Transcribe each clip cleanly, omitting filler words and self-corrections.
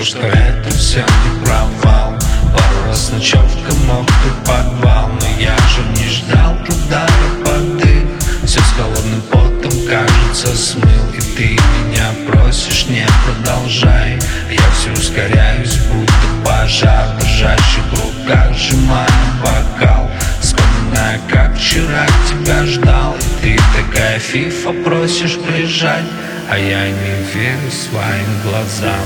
то, что это все не провал. Пару раз ночевка, мог ты подвал, но я же не ждал удара под дых. Все с холодным потом, кажется, смыл. И ты меня просишь, не продолжай. Я все ускоряюсь, будто пожар, в дрожащих руках сжимая бокал, вспоминая, как вчера тебя ждал. И ты такая фифа, просишь прижать, а я не верю своим глазам.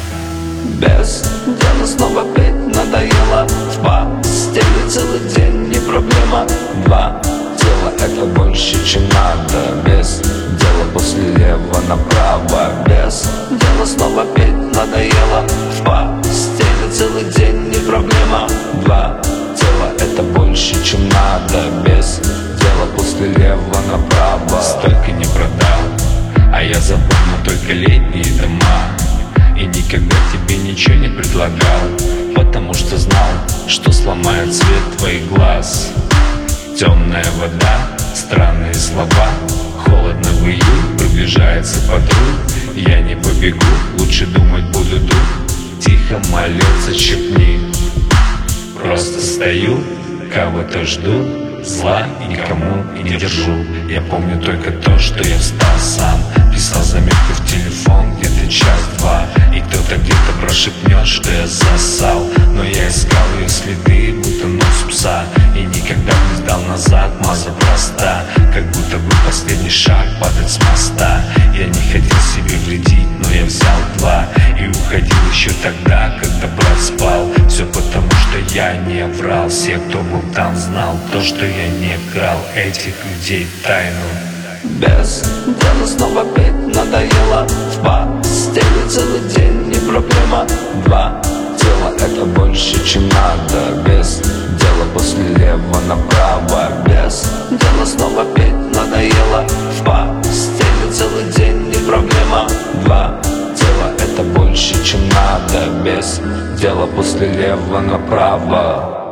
Без дела снова петь надоело. В постели целый день не проблема. Два дела — это больше, чем надо. Без дела после лева направо. Без дела снова петь надоело. В постели целый день не проблема. Два дела — это больше, чем надо. Без дела после лева направо. Столько не продал, а я запомнил только летние дома. И никогда тебе ничего не предлагал, потому что знал, что сломает цвет твоих глаз. Темная вода, странные слова. Холодно в июль, приближается подруг. Я не побегу, лучше думать буду тут. Тихо молился, шепни. Просто стою, кого-то жду. Зла никому и не держу. Я помню только то, что я встал сам. Писал заметку в телефон где-то час-два, и кто-то где-то прошепнет, что я засал. Но я искал ее следы, будто нос пса, и никогда не сдал назад, маза проста. Как будто бы последний шаг падать с моста. Я не хотел себе вредить, но я взял два и уходил еще тогда, когда брат спал. Все потому, что я не врал. Все, кто был там, знал то, что я не крал этих людей тайну. Без дела снова петь надоело. В постели целый день не проблема. Два дела — это больше, чем надо. Без дела после лева направо. Без дела снова петь надоело. В постели целый день не проблема. Два дела — это больше, чем надо. Без дела после лева направо.